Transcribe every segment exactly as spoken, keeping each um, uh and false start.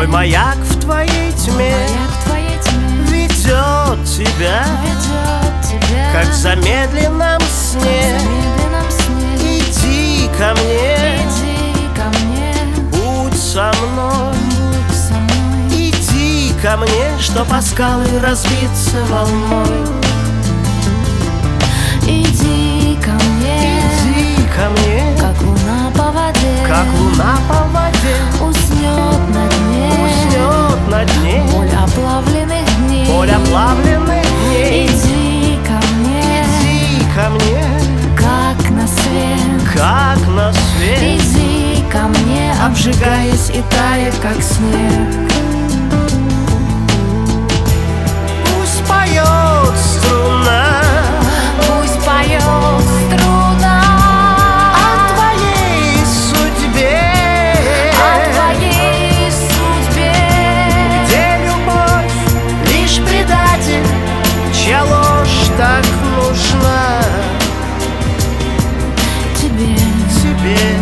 маяк в твоей тьме, Маяк в твоей тьме ведет тебя, ведет тебя, как в замедленном сне. в замедленном сне. Иди ко мне, Иди ко мне, будь со мной. будь со мной. Иди ко мне, чтоб о скалы разбиться волной. Иди ко мне, Иди ко мне, как луна по воде, как луна по воде, уснет на дне, уснет на дне боль оплавленных дней. боль оплавленных дней. Иди ко мне, Иди ко мне, как на свет. как на свет, Иди ко мне, обжигаясь и тая, как снег. пусть поет струна Пусть поет струна о твоей судьбе, о твоей судьбе, где любовь лишь предатель, чья ложь так нужна тебе. тебе.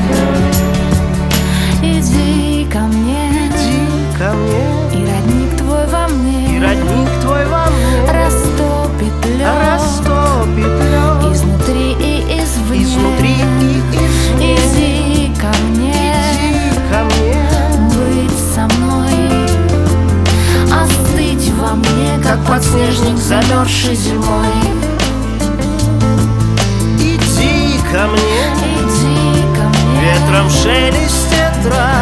Иди ко мне, Иди ко мне, и родник твой во и мне родник твой во мне растопит лед растопит лед изнутри и извне. изнутри и извне. Иди ко мне, Иди ко мне, быть со мной, остыть во мне, как подснежник, замерзший зимой. иди ко мне, Иди ко мне, ветром шелестит трав.